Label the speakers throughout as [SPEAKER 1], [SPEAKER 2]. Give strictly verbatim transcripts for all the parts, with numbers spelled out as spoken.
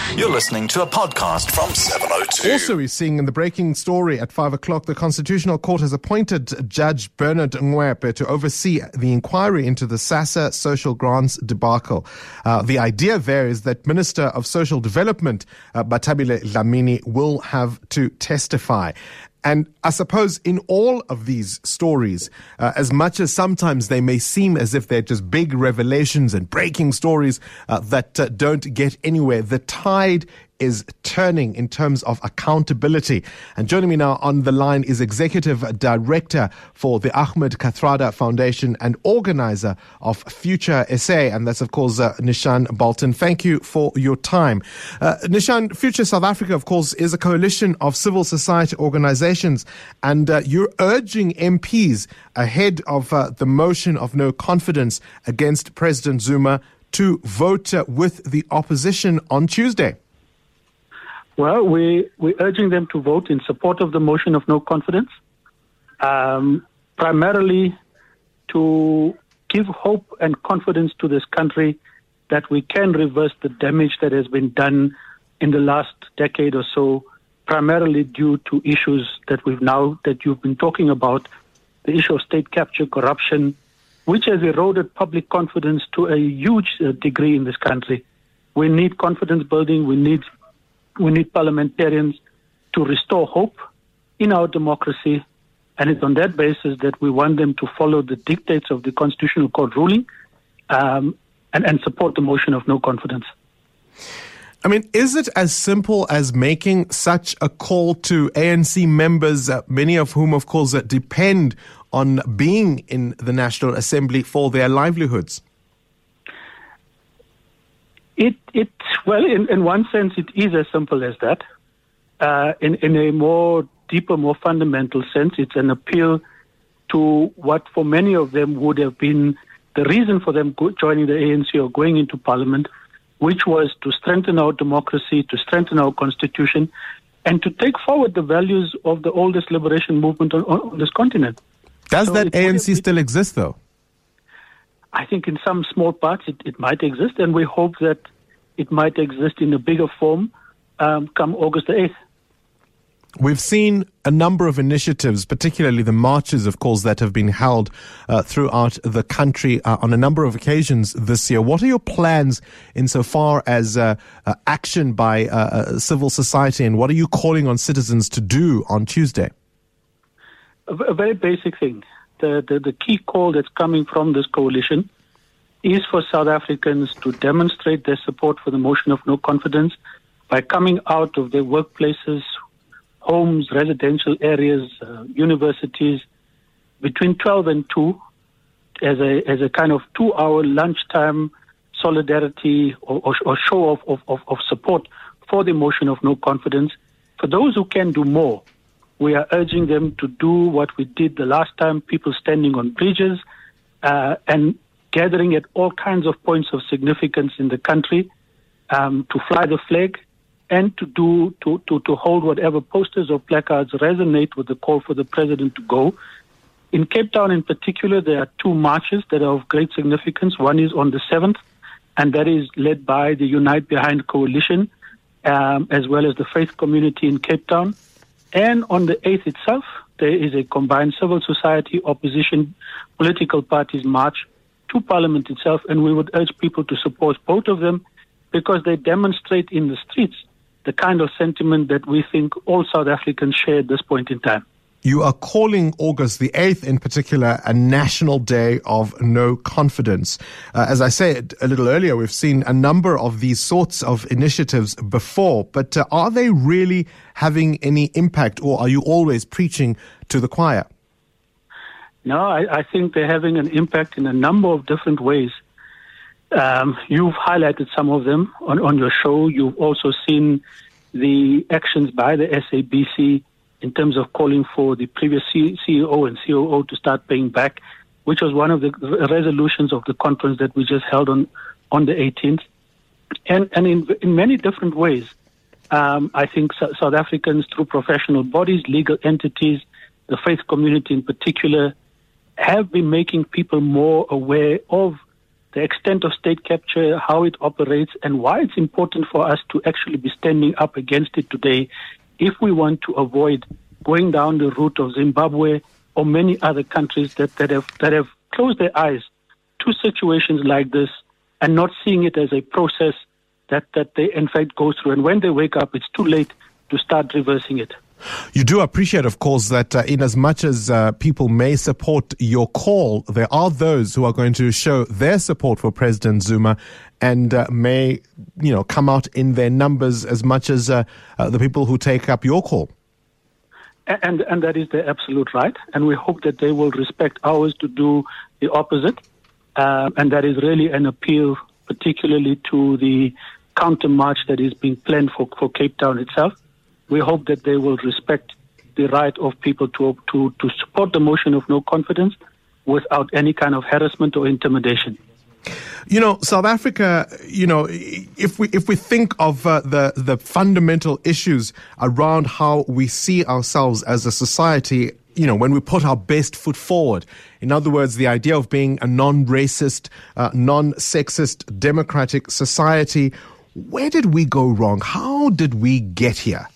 [SPEAKER 1] You're listening to a podcast from seven oh two.
[SPEAKER 2] Also, we're seeing in the breaking story at five o'clock, the Constitutional Court has appointed Judge Bernard Ngwepe to oversee the inquiry into the SASSA social grants debacle. Uh, the idea there is that Minister of Social Development, uh, Bathabile Dlamini, will have to testify. And I suppose in all of these stories, uh, as much as sometimes they may seem as if they're just big revelations and breaking stories uh, that uh, don't get anywhere, the tide is turning in terms of accountability. And joining me now on the line is Executive Director for the Ahmed Kathrada Foundation and organizer of Future S A, and that's, of course, uh, Nishan Bolton. Thank you for your time. Uh, Nishan, Future South Africa, of course, is a coalition of civil society organizations, and uh, you're urging M Ps ahead of uh, the motion of no confidence against President Zuma to vote uh, with the opposition on Tuesday.
[SPEAKER 3] Well, we, we're urging them to vote in support of the motion of no confidence, um, primarily to give hope and confidence to this country that we can reverse the damage that has been done in the last decade or so, primarily due to issues that we've now, that you've been talking about, the issue of state capture, corruption, which has eroded public confidence to a huge uh, degree in this country. We need confidence building. We need We need parliamentarians to restore hope in our democracy, and it's on that basis that we want them to follow the dictates of the Constitutional Court ruling um, and, and support the motion of no confidence.
[SPEAKER 2] I mean, is it as simple as making such a call to A N C members, uh, many of whom, of course, uh, depend on being in the National Assembly for their livelihoods?
[SPEAKER 3] It, it, well, in, in one sense, it is as simple as that. Uh, in, in a more deeper, more fundamental sense, it's an appeal to what for many of them would have been the reason for them go, joining the A N C or going into Parliament, which was to strengthen our democracy, to strengthen our constitution, and to take forward the values of the oldest liberation movement on, on this continent.
[SPEAKER 2] Does
[SPEAKER 3] so
[SPEAKER 2] that A N C still exist, though?
[SPEAKER 3] I think in some small parts it, it might exist, and we hope that it might exist in a bigger form um, come August the eighth.
[SPEAKER 2] We've seen a number of initiatives, particularly the marches, of course, that have been held uh, throughout the country uh, on a number of occasions this year. What are your plans insofar as uh, uh, action by uh, uh, civil society, and what are you calling on citizens to do on Tuesday?
[SPEAKER 3] A, a very basic thing. The, the, the key call that's coming from this coalition is for South Africans to demonstrate their support for the motion of no confidence by coming out of their workplaces, homes, residential areas, uh, universities, between twelve and two as a as a kind of two-hour lunchtime solidarity or, or, or show of, of, of, of support for the motion of no confidence. For those who can do more, we are urging them to do what we did the last time, people standing on bridges uh, and gathering at all kinds of points of significance in the country um, to fly the flag and to do to, to, to hold whatever posters or placards resonate with the call for the president to go. In Cape Town in particular, there are two marches that are of great significance. One is on the seventh, and that is led by the Unite Behind Coalition, um, as well as the faith community in Cape Town. And on the eighth itself, there is a combined civil society, opposition, political parties march to Parliament itself, and we would urge people to support both of them because they demonstrate in the streets the kind of sentiment that we think all South Africans share at this point in time.
[SPEAKER 2] You are calling August the eighth in particular a national day of no confidence. Uh, as I said a little earlier, we've seen a number of these sorts of initiatives before, but uh, are they really having any impact, or are you always preaching to the choir?
[SPEAKER 3] No, I, I think they're having an impact in a number of different ways. Um, you've highlighted some of them on, on your show. You've also seen the actions by the S A B C in terms of calling for the previous C E O and C O O to start paying back, which was one of the resolutions of the conference that we just held on, on the eighteenth. And, and in, in many different ways, um, I think so, South Africans, through professional bodies, legal entities, the faith community in particular, have been making people more aware of the the extent of state capture, how it operates, and why it's important for us to actually be standing up against it today if we want to avoid going down the route of Zimbabwe or many other countries that, that have that have closed their eyes to situations like this and not seeing it as a process that, that they in fact go through. And when they wake up, it's too late to start reversing it.
[SPEAKER 2] You do appreciate, of course, that uh, in as much as uh, people may support your call, there are those who are going to show their support for President Zuma and uh, may, you know, come out in their numbers as much as uh, uh, the people who take up your call.
[SPEAKER 3] And, and that is their absolute right. And we hope that they will respect ours to do the opposite. Uh, and that is really an appeal, particularly to the counter march that is being planned for, for Cape Town itself. We hope that they will respect the right of people to, to, to support the motion of no confidence without any kind of harassment or intimidation.
[SPEAKER 2] You know, South Africa, you know, if we if we think of uh, the the fundamental issues around how we see ourselves as a society, you know, when we put our best foot forward, in other words, the idea of being a non-racist, uh, non-sexist, democratic society, where did we go wrong? How did we get here?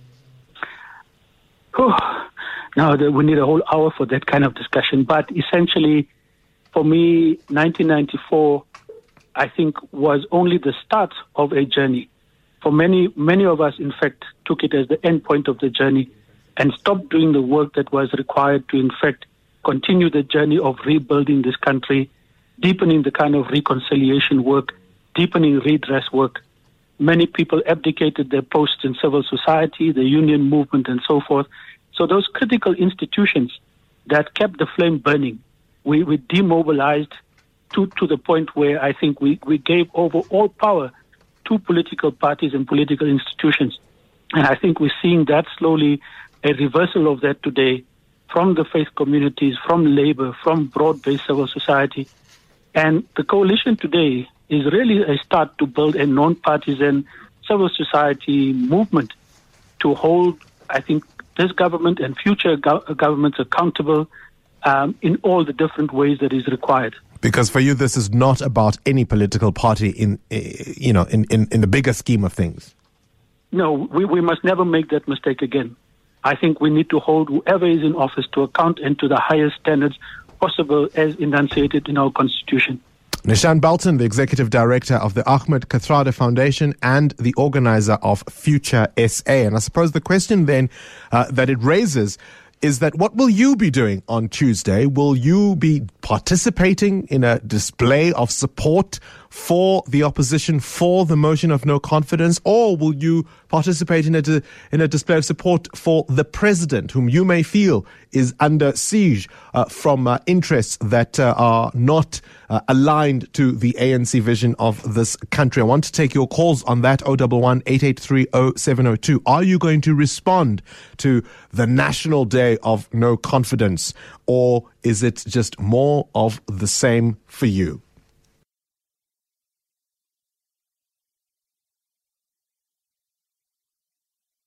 [SPEAKER 3] Oh, now we need a whole hour for that kind of discussion. But essentially, for me, nineteen ninety-four, I think, was only the start of a journey. For many, many of us, in fact, took it as the end point of the journey and stopped doing the work that was required to, in fact, continue the journey of rebuilding this country, deepening the kind of reconciliation work, deepening redress work. Many people abdicated their posts in civil society, the union movement, and so forth. So those critical institutions that kept the flame burning, we, we demobilized to, to the point where I think we, we gave over all power to political parties and political institutions. And I think we're seeing that slowly, a reversal of that today from the faith communities, from labor, from broad-based civil society. And the coalition today is really a start to build a non-partisan civil society movement to hold, I think, this government and future go- governments accountable um, in all the different ways that is required.
[SPEAKER 2] Because for you, this is not about any political party in, you know, in, in, in the bigger scheme of things.
[SPEAKER 3] No, we, we must never make that mistake again. I think we need to hold whoever is in office to account and to the highest standards possible as enunciated in our Constitution.
[SPEAKER 2] Nishan Belton, the Executive Director of the Ahmed Kathrada Foundation and the organizer of Future S A. And I suppose the question then uh, that it raises is that what will you be doing on Tuesday? Will you be participating in a display of support for the opposition, for the motion of no confidence, or will you participate in a, in a display of support for the president, whom you may feel is under siege uh, from uh, interests that uh, are not uh, aligned to the A N C vision of this country? I want to take your calls on that, zero one one, eight eight three, zero seven zero two. Are you going to respond to the National Day of No Confidence, or is it just more of the same for you?